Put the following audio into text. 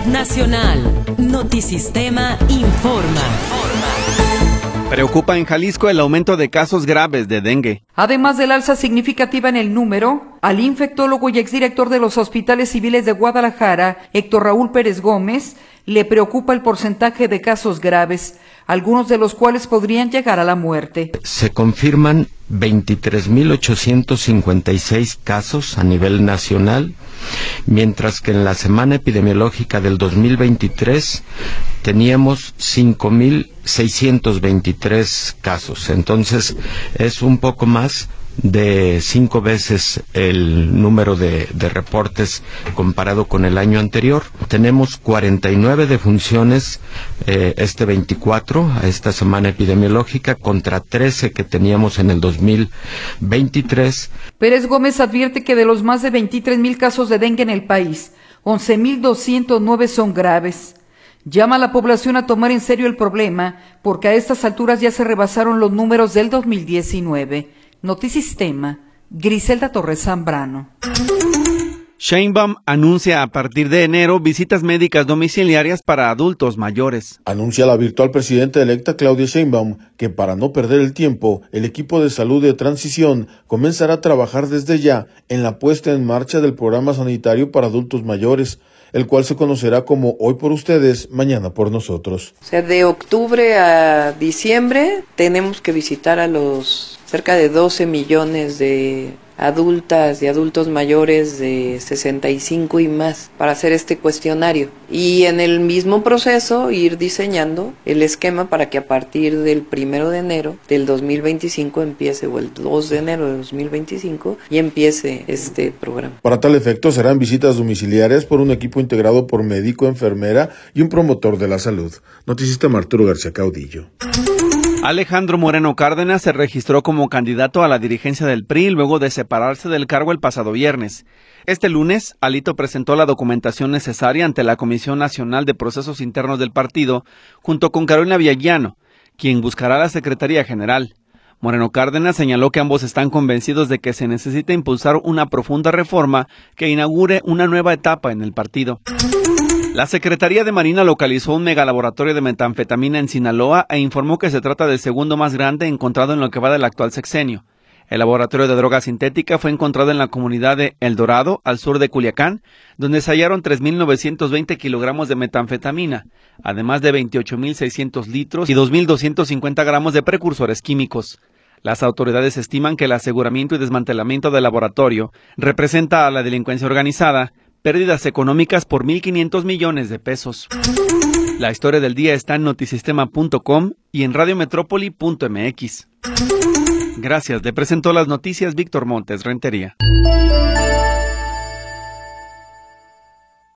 Nacional. Notisistema informa. Preocupa en Jalisco el aumento de casos graves de dengue. Además del alza significativa en el número, al infectólogo y exdirector de los hospitales civiles de Guadalajara, Héctor Raúl Pérez Gómez, le preocupa el porcentaje de casos graves, algunos de los cuales podrían llegar a la muerte. Se confirman 23.856 casos a nivel nacional, mientras que en la semana epidemiológica del 2023 teníamos 5.623 casos. Entonces es un poco más de 5 veces el número de reportes comparado con el año anterior. Tenemos 49 defunciones este 24, a esta semana epidemiológica, contra 13 que teníamos en el 2023. Pérez Gómez advierte que de los más de 23,000 casos de dengue en el país, 11,209 son graves. Llama a la población a tomar en serio el problema, porque a estas alturas ya se rebasaron los números del 2019. Notisistema, Griselda Torres Zambrano. Sheinbaum anuncia a partir de enero visitas médicas domiciliarias para adultos mayores. Anuncia la virtual presidenta electa Claudia Sheinbaum que para no perder el tiempo, el equipo de salud de transición comenzará a trabajar desde ya en la puesta en marcha del programa sanitario para adultos mayores, el cual se conocerá como Hoy por Ustedes, Mañana por Nosotros. O sea, de octubre a diciembre tenemos que visitar a los cerca de 12 millones de adultas y adultos mayores de 65 y más para hacer este cuestionario. Y en el mismo proceso ir diseñando el esquema para que a partir del 1 de enero del 2025 empiece, o el 2 de enero de 2025, y empiece este programa. Para tal efecto serán visitas domiciliarias por un equipo integrado por médico, enfermera y un promotor de la salud. Notisistema Arturo García Caudillo. Alejandro Moreno Cárdenas se registró como candidato a la dirigencia del PRI luego de separarse del cargo el pasado viernes. Este lunes, Alito presentó la documentación necesaria ante la Comisión Nacional de Procesos Internos del partido, junto con Carolina Villaguiano, quien buscará la Secretaría General. Moreno Cárdenas señaló que ambos están convencidos de que se necesita impulsar una profunda reforma que inaugure una nueva etapa en el partido. La Secretaría de Marina localizó un megalaboratorio de metanfetamina en Sinaloa e informó que se trata del segundo más grande encontrado en lo que va del actual sexenio. El laboratorio de droga sintética fue encontrado en la comunidad de El Dorado, al sur de Culiacán, donde se hallaron 3.920 kilogramos de metanfetamina, además de 28.600 litros y 2.250 gramos de precursores químicos. Las autoridades estiman que el aseguramiento y desmantelamiento del laboratorio representa a la delincuencia organizada pérdidas económicas por 1.500 millones de pesos. La historia del día está en notisistema.com y en radiometrópoli.mx. Gracias, le presentó las noticias Víctor Montes Rentería.